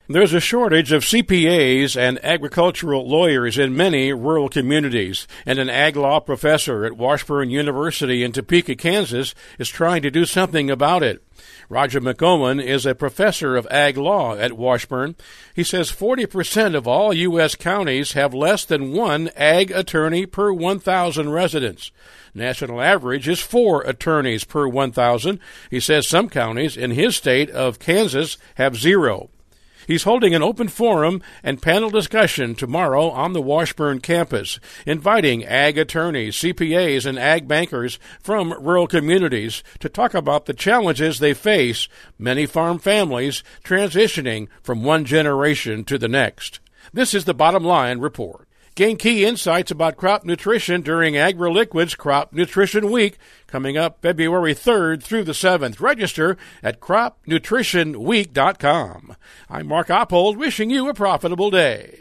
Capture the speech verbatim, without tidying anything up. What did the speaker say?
There's a shortage of C P As and agricultural lawyers in many rural communities, and an ag law professor at Washburn University in Topeka, Kansas, is trying to do something about it. Roger McGowan is a professor of ag law at Washburn. He says forty percent of all U S counties have less than one ag attorney per one thousand residents. National average is four attorneys per one thousand. He says some counties in his state of Kansas have zero. He's holding an open forum and panel discussion tomorrow on the Washburn campus, inviting ag attorneys, C P As, and ag bankers from rural communities to talk about the challenges they face, many farm families transitioning from one generation to the next. This is the Bottom Line Report. Gain key insights about crop nutrition during AgriLiquid's Crop Nutrition Week, coming up February third through the seventh. Register at crop nutrition week dot com. I'm Mark Oppold, wishing you a profitable day.